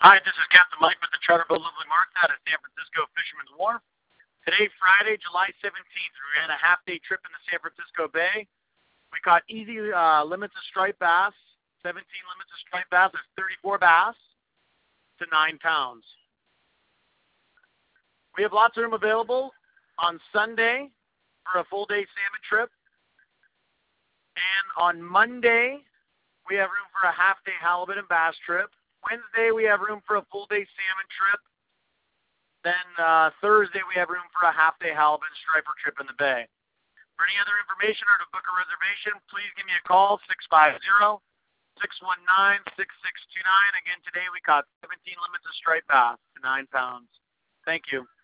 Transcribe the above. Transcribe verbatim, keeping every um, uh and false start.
Hi, this is Captain Mike with the Charterville Lovely Market out of San Francisco Fisherman's Wharf. Today, Friday, July seventeenth, we ran a half-day trip in the San Francisco Bay. We caught easy uh, limits of striped bass, seventeen limits of striped bass. There's thirty-four bass to nine pounds. We have lots of room available on Sunday for a full-day salmon trip. And on Monday, we have room for a half-day halibut and bass trip. Wednesday, we have room for a full-day salmon trip. Then uh, Thursday, we have room for a half-day halibut and striper trip in the bay. For any other information or to book a reservation, please give me a call, six five zero, six one nine, six six two nine. Again, today we caught seventeen limits of striped bass to nine pounds. Thank you.